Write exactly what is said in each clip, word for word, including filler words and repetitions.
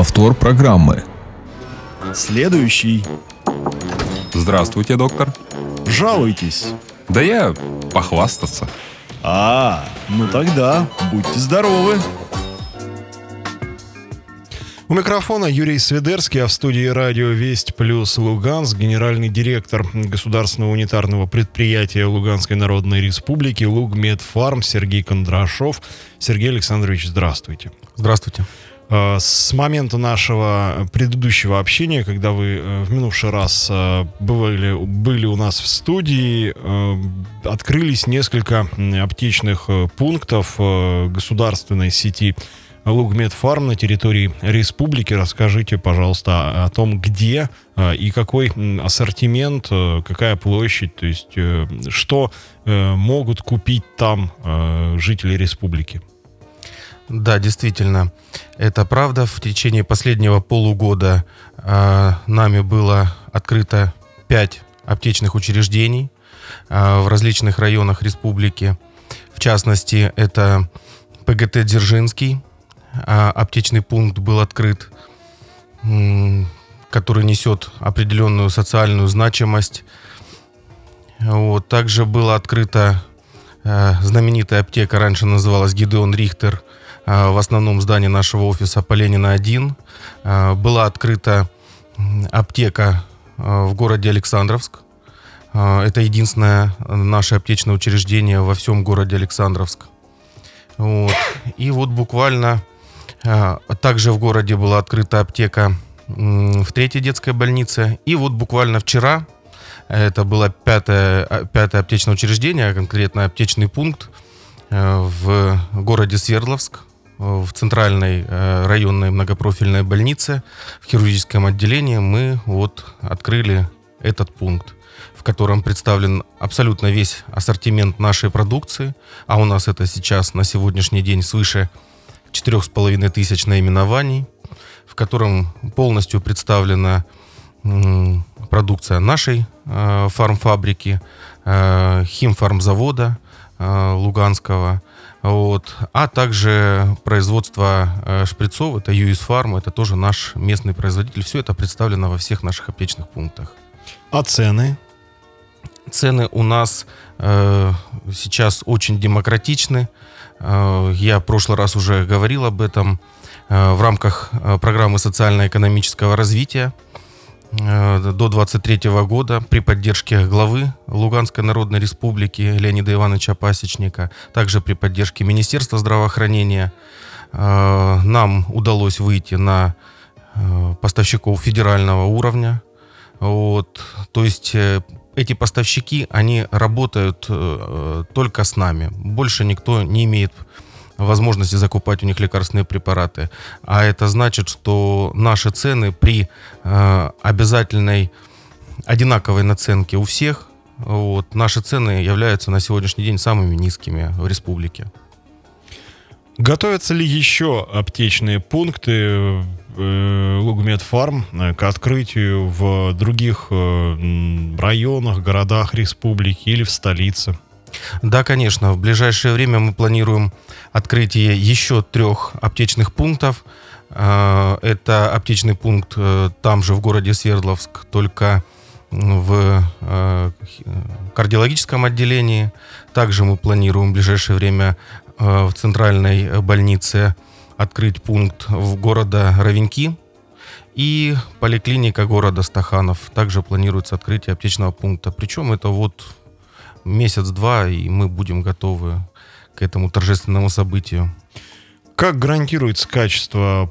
Повтор программы. Следующий. Здравствуйте, доктор. Жалуйтесь. Да я похвастаться. А, ну тогда будьте здоровы. У микрофона Юрий Свидерский, а в студии радио «Весть плюс Луганск» генеральный директор государственного унитарного предприятия Луганской Народной Республики «Лугмедфарм» Сергей Кондрашов. Сергей Александрович, здравствуйте. Здравствуйте. С момента нашего предыдущего общения, когда вы в минувший раз бывали, были у нас в студии, открылись несколько аптечных пунктов государственной сети Лугмедфарм на территории республики. Расскажите, пожалуйста, о том, где и какой ассортимент, какая площадь, то есть что могут купить там жители республики. Да, действительно, это правда. В течение последнего полугода э, нами было открыто пять аптечных учреждений э, в различных районах республики. В частности, это ПГТ Дзержинский. Э, аптечный пункт был открыт, э, который несет определенную социальную значимость. Вот. Также была открыта э, знаменитая аптека, раньше называлась Гидеон Рихтер, в основном здании нашего офиса по Ленина один. Была открыта аптека в городе Александровск. Это единственное наше аптечное учреждение во всем городе Александровск. Вот. И вот буквально также в городе была открыта аптека в третьей детской больнице. И вот буквально вчера, это было пятое, пятое аптечное учреждение, а конкретно аптечный пункт в городе Свердловск, в центральной районной многопрофильной больнице, в хирургическом отделении мы вот открыли этот пункт, в котором представлен абсолютно весь ассортимент нашей продукции, а у нас это сейчас на сегодняшний день свыше четырех с половиной тысяч наименований, в котором полностью представлена продукция нашей фармфабрики, химфармзавода Луганского, вот, а также производство э, шприцов, это ю эс фарм, это тоже наш местный производитель. Все это представлено во всех наших аптечных пунктах. А цены? Цены у нас э, сейчас очень демократичны. Э, я в прошлый раз уже говорил об этом. Э, в рамках э, программы социально-экономического развития до двадцать третьего года при поддержке главы Луганской Народной Республики Леонида Ивановича Пасечника, также при поддержке Министерства здравоохранения, нам удалось выйти на поставщиков федерального уровня. Вот. То есть эти поставщики, они работают только с нами. Больше никто не имеет возможности закупать у них лекарственные препараты. А это значит, что наши цены при э, обязательной одинаковой наценке у всех, вот, наши цены являются на сегодняшний день самыми низкими в республике. Готовятся ли еще аптечные пункты э, Лугмедфарм к открытию в других э, районах, городах республики или в столице? Да, конечно. В ближайшее время мы планируем открытие еще трех аптечных пунктов. Это аптечный пункт там же в городе Свердловск, только в кардиологическом отделении. Также мы планируем в ближайшее время в центральной больнице открыть пункт в города Ровеньки. И поликлиника города Стаханов. Также планируется открытие аптечного пункта. Причем это вот месяц-два, и мы будем готовы к этому торжественному событию. Как гарантируется качество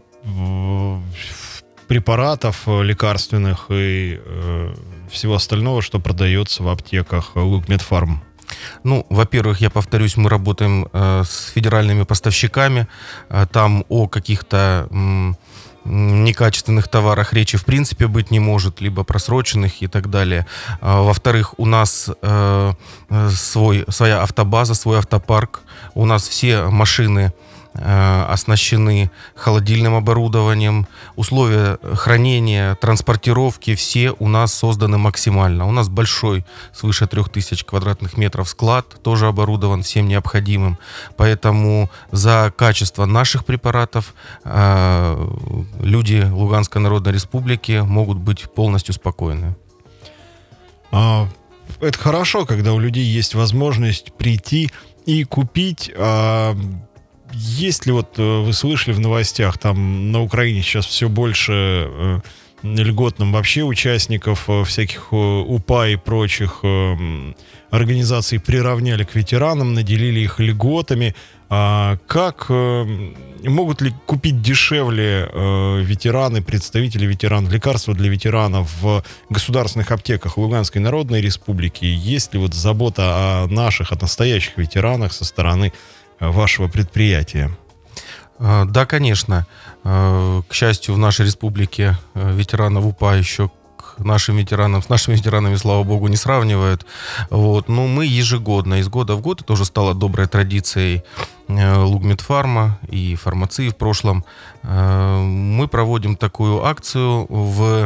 препаратов лекарственных и э, всего остального, что продается в аптеках Лугмедфарм? Ну, во-первых, я повторюсь, мы работаем э, с федеральными поставщиками. Э, там о каких-то м, некачественных товарах речи в принципе быть не может, либо просроченных и так далее. А, во-вторых, у нас э, свой, своя автобаза, свой автопарк. У нас все машины э, оснащены холодильным оборудованием. Условия хранения, транспортировки все у нас созданы максимально. У нас большой, свыше трех тысяч квадратных метров склад, тоже оборудован всем необходимым. Поэтому за качество наших препаратов э, люди Луганской Народной Республики могут быть полностью спокойны. А, это хорошо, когда у людей есть возможность прийти и купить. А, есть ли, вот вы слышали в новостях, там на Украине сейчас все больше э, льготным вообще участников э, всяких э, УПА и прочих э, организаций приравняли к ветеранам, наделили их льготами. А как э, могут ли купить дешевле э, ветераны, представители ветеранов, лекарства для ветеранов в государственных аптеках Луганской Народной Республики? Есть ли вот забота о наших, о настоящих ветеранах со стороны вашего предприятия? Да, конечно. К счастью, в нашей республике ветеранов УПА еще к нашим ветеранам, с нашими ветеранами, слава богу, не сравнивают. Вот. Но мы ежегодно, из года в год, это уже стало доброй традицией Лугмедфарма и фармации в прошлом, мы проводим такую акцию в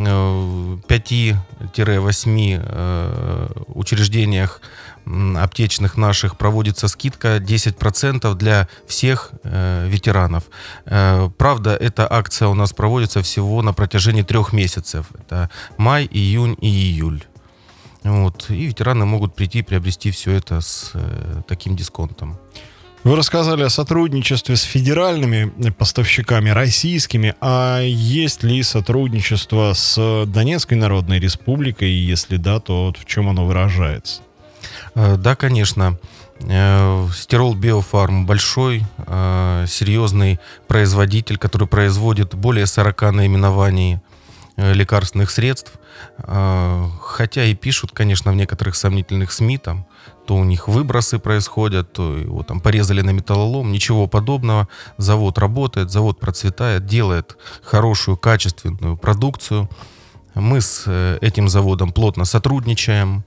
пяти-восьми учреждениях аптечных наших проводится скидка десять процентов для всех э, ветеранов. Э, правда, эта акция у нас проводится всего на протяжении трех месяцев. Это май, июнь и июль. Вот. И ветераны могут прийти и приобрести все это с э, таким дисконтом. Вы рассказали о сотрудничестве с федеральными поставщиками, российскими. А есть ли сотрудничество с Донецкой Народной Республикой? И если да, то вот в чем оно выражается? Да, конечно. Стирол Биофарм большой, серьезный производитель, который производит более сорока наименований лекарственных средств. Хотя и пишут, конечно, в некоторых сомнительных СМИ, там, то у них выбросы происходят, то его там порезали на металлолом. Ничего подобного. Завод работает, завод процветает, делает хорошую, качественную продукцию. Мы с этим заводом плотно сотрудничаем,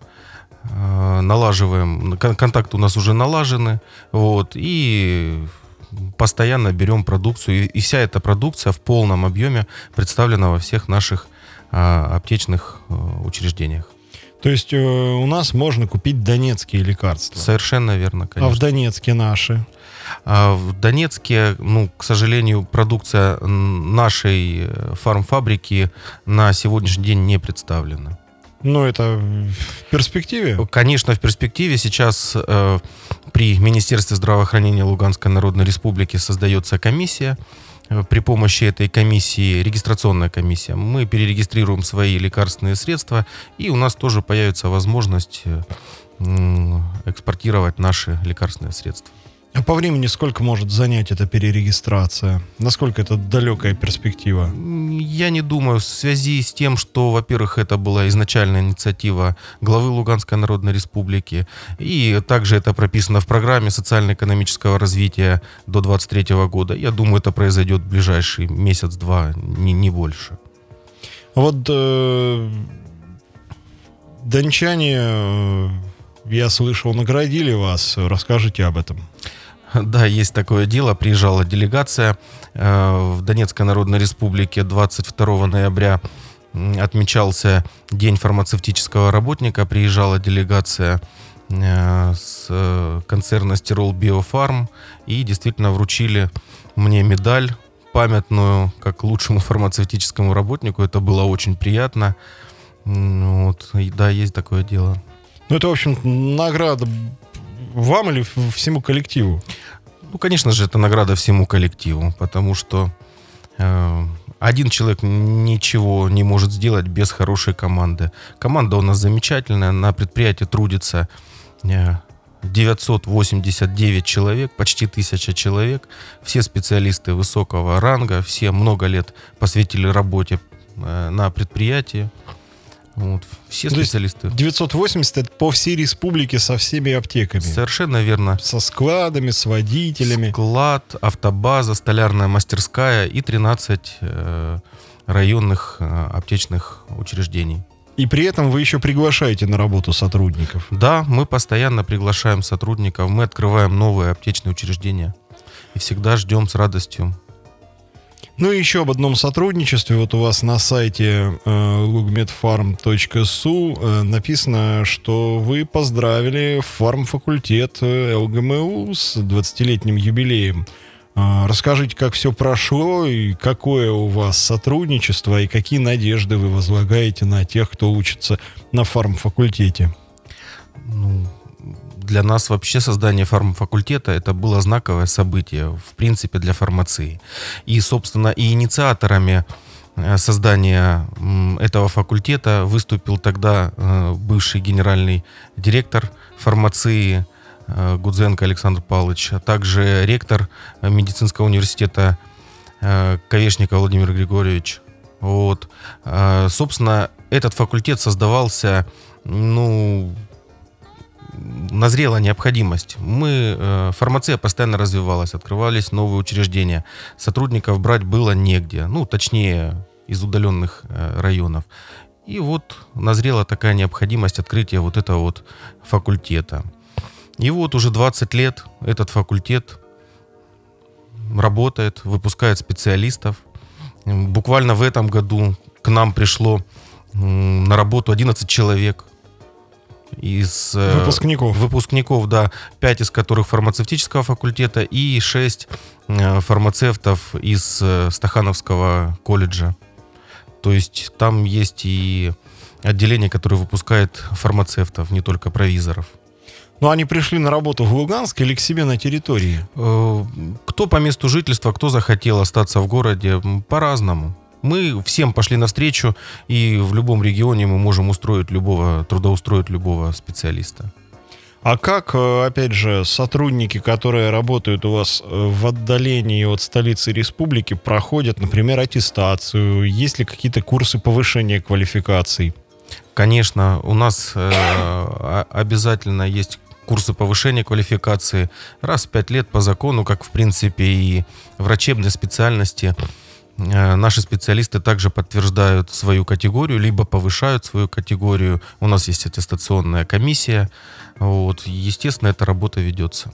налаживаем, контакты у нас уже налажены, вот, и постоянно берем продукцию, и вся эта продукция в полном объеме представлена во всех наших а, аптечных а, учреждениях. То есть э, у нас можно купить донецкие лекарства? Совершенно верно, конечно. А в Донецке наши? А в Донецке, ну, к сожалению, продукция нашей фармфабрики на сегодняшний день не представлена. Ну, это в перспективе? Конечно, в перспективе. Сейчас э, при Министерстве здравоохранения Луганской Народной Республики создается комиссия. При помощи этой комиссии, регистрационная комиссия, мы перерегистрируем свои лекарственные средства, и у нас тоже появится возможность э, экспортировать наши лекарственные средства. А по времени сколько может занять эта перерегистрация? Насколько это далекая перспектива? Я не думаю, в связи с тем, что, во-первых, это была изначальная инициатива главы Луганской Народной Республики, и также это прописано в программе социально-экономического развития до двадцать третьего года. Я думаю, это произойдет в ближайший месяц-два, не, не больше. Вот э, дончане, э, я слышал, наградили вас. Расскажите об этом. Да, есть такое дело. Приезжала делегация э, в Донецкой Народной Республике. двадцать второго ноября отмечался День фармацевтического работника. Приезжала делегация э, с э, концерна Стирол Биофарм. И действительно вручили мне медаль памятную как лучшему фармацевтическому работнику. Это было очень приятно. Вот. И, да, есть такое дело. Ну, это, в общем, награда вам или всему коллективу? Ну, конечно же, это награда всему коллективу, потому что э, один человек ничего не может сделать без хорошей команды. Команда у нас замечательная, на предприятии трудится э, девятьсот восемьдесят девять человек, почти тысяча человек. Все специалисты высокого ранга, все много лет посвятили работе э, на предприятии. Вот. Все специалисты. девятьсот восемьдесят это по всей республике со всеми аптеками. Совершенно верно. Со складами, с водителями. Склад, автобаза, столярная мастерская и тринадцать э, районных э, аптечных учреждений. И при этом вы еще приглашаете на работу сотрудников. Да, мы постоянно приглашаем сотрудников, мы открываем новые аптечные учреждения и всегда ждем с радостью. Ну и еще об одном сотрудничестве. Вот у вас на сайте э, lugmedfarm точка су э, написано, что вы поздравили фармфакультет эл гэ эм ю с двадцатилетним юбилеем. А, Расскажите, как все прошло и какое у вас сотрудничество и какие надежды вы возлагаете на тех, кто учится на фармфакультете? Ну, для нас вообще создание фармфакультета это было знаковое событие, в принципе, для фармации. И, собственно, и инициаторами э, создания м, этого факультета выступил тогда э, бывший генеральный директор фармации э, Гудзенко Александр Павлович, а также ректор э, медицинского университета э, Ковешников Владимир Григорьевич. Вот. Э, собственно, этот факультет создавался, ну, назрела необходимость. Мы, э, фармация постоянно развивалась, открывались новые учреждения. Сотрудников брать было негде, ну, точнее, из удаленных э, районов. И вот назрела такая необходимость открытия вот этого вот факультета. И вот уже двадцать лет этот факультет работает, выпускает специалистов. Буквально в этом году к нам пришло м, на работу одиннадцать человек. Из э, Выпускников. Выпускников, да, пять из которых фармацевтического факультета и шесть э, фармацевтов из э, Стахановского колледжа. То есть там есть и отделение, которое выпускает фармацевтов, не только провизоров. Ну, они пришли на работу в Луганск или к себе на территории? Э, Кто по месту жительства, кто захотел остаться в городе, м, по-разному. Мы всем пошли навстречу, и в любом регионе мы можем устроить любого, трудоустроить любого специалиста. А как, э, опять же, сотрудники, которые работают у вас э, в отдалении от столицы республики, проходят, например, аттестацию? Есть ли какие-то курсы повышения квалификаций? Конечно, у нас э, а- обязательно есть курсы повышения квалификации раз в пять лет по закону, как, в принципе, и врачебной специальности. Э, Наши специалисты также подтверждают свою категорию, либо повышают свою категорию. У нас есть аттестационная комиссия. Вот. Естественно, эта работа ведется.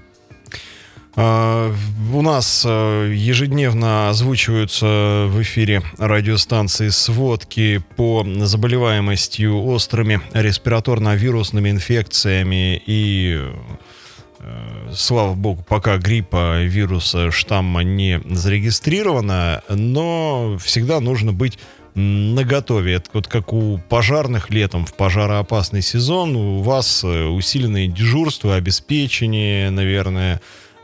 А, У нас э, ежедневно озвучиваются в эфире радиостанции сводки по заболеваемостью острыми респираторно-вирусными инфекциями и, э, слава богу, пока гриппа, вируса, штамма не зарегистрировано, но всегда нужно быть м, наготове. Это вот как у пожарных летом в пожароопасный сезон, у вас э, усиленные дежурства, обеспечение, наверное,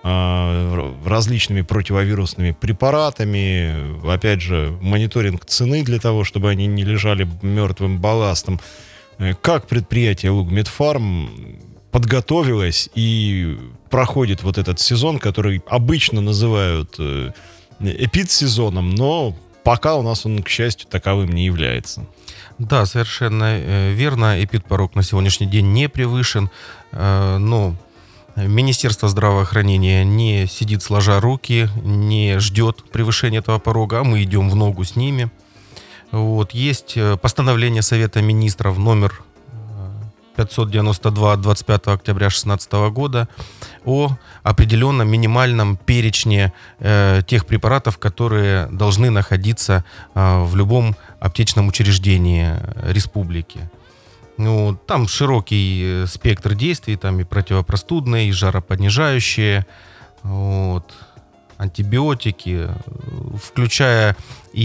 а, различными противовирусными препаратами, опять же, мониторинг цены для того, чтобы они не лежали мертвым балластом. Э, Как предприятие Лугмедфарм подготовилось и проходит вот этот сезон, который обычно называют э, эпидсезоном, но пока у нас он, к счастью, таковым не является. Да, совершенно э, верно. Эпидпорог на сегодняшний день не превышен, э, но Министерство здравоохранения не сидит сложа руки, не ждет превышения этого порога, а мы идем в ногу с ними. Вот. Есть э, постановление Совета министров номер пятьсот девяносто два от двадцать пятого октября две тысячи шестнадцатого года о определенном минимальном перечне э, тех препаратов, которые должны находиться э, в любом аптечном учреждении республики. Ну, там широкий спектр действий, там и противопростудные, и жаропонижающие, вот, антибиотики, включая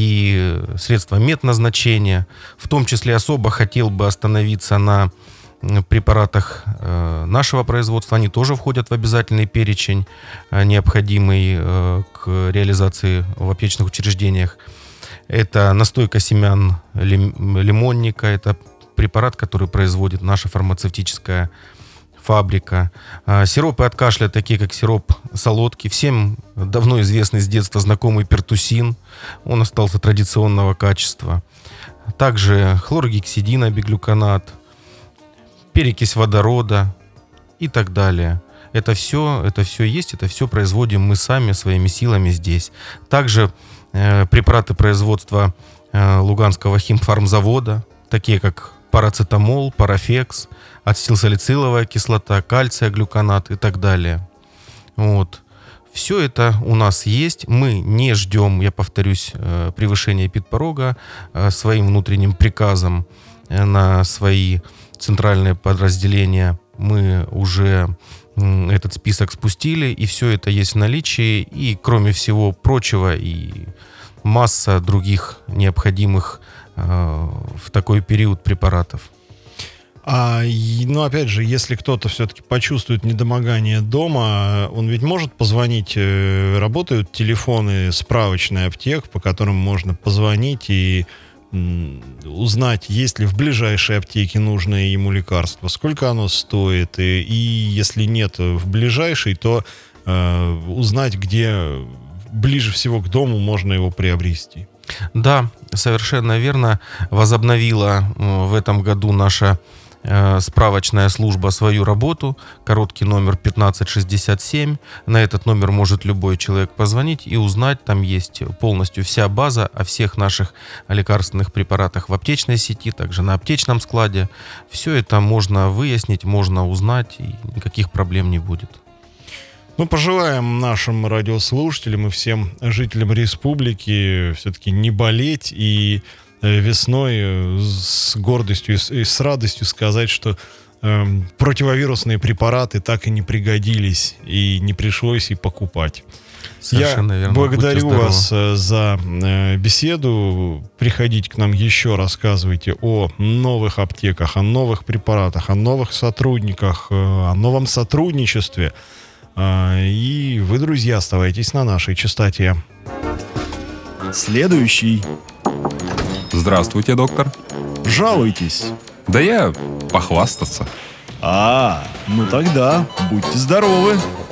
и средства медназначения. В том числе особо хотел бы остановиться на препаратах э, нашего производства. Они тоже входят в обязательный перечень, э, необходимый э, к реализации в аптечных учреждениях. Это настойка семян лим- лимонника, это препарат, который производит наша фармацевтическая фабрика. А, сиропы от кашля, такие как сироп солодки. Всем давно известный с детства знакомый пертусин. Он остался традиционного качества. Также хлоргексидин, абиглюконат, перекись водорода и так далее. Это все, это все есть, это все производим мы сами своими силами здесь. Также э, препараты производства э, Луганского химфармзавода, такие как парацетамол, парафекс, ацетилсалициловая кислота, кальция, глюконат и так далее. Вот. Все это у нас есть. Мы не ждем, я повторюсь, превышения эпидпорога своим внутренним приказом на свои центральные подразделения. Мы уже м, этот список спустили, и все это есть в наличии. И, кроме всего прочего, и масса других необходимых э, в такой период препаратов. А, и, ну, опять же, если кто-то все-таки почувствует недомогание дома, он ведь может позвонить, э, работают телефоны справочной аптек, по которым можно позвонить и м, узнать, есть ли в ближайшей аптеке нужное ему лекарство, сколько оно стоит, и, и если нет в ближайшей, то э, узнать, где ближе всего к дому можно его приобрести. Да, совершенно верно. Возобновила э, в этом году наша э, справочная служба свою работу. Короткий номер пятнадцать шестьдесят семь. На этот номер может любой человек позвонить и узнать. Там есть полностью вся база о всех наших лекарственных препаратах в аптечной сети, также на аптечном складе. Все это можно выяснить, можно узнать, и никаких проблем не будет. Мы пожелаем нашим радиослушателям и всем жителям республики все-таки не болеть и э, весной э, с гордостью и с, и с радостью сказать, что э, противовирусные препараты так и не пригодились и не пришлось и покупать. Совершенно Я верно. благодарю Будьте вас здоровы. э, за э, беседу. Приходите к нам еще, рассказывайте о новых аптеках, о новых препаратах, о новых сотрудниках, э, о новом сотрудничестве. И вы, друзья, оставайтесь на нашей частоте. Следующий. Здравствуйте, доктор. Жалуйтесь. Да я похвастаться. А, ну тогда будьте здоровы.